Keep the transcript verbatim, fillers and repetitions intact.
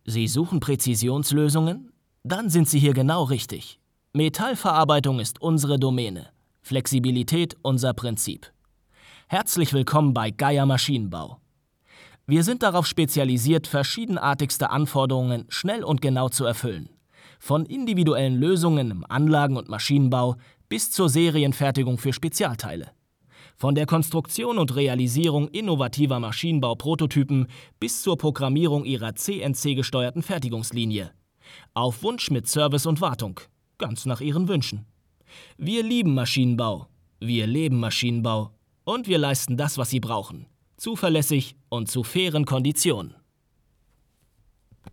Sie suchen Präzisionslösungen? Dann sind Sie hier genau richtig. Metallverarbeitung ist unsere Domäne. Flexibilität unser Prinzip. Herzlich willkommen bei Geier Maschinenbau. Wir sind darauf spezialisiert, verschiedenartigste Anforderungen schnell und genau zu erfüllen. Von individuellen Lösungen im Anlagen- und Maschinenbau bis zur Serienfertigung für Spezialteile. Von der Konstruktion und Realisierung innovativer Maschinenbau-Prototypen bis zur Programmierung ihrer C N C-gesteuerten Fertigungslinie. Auf Wunsch mit Service und Wartung, ganz nach Ihren Wünschen. Wir lieben Maschinenbau, wir leben Maschinenbau und wir leisten das, was Sie brauchen. Zuverlässig und zu fairen Konditionen.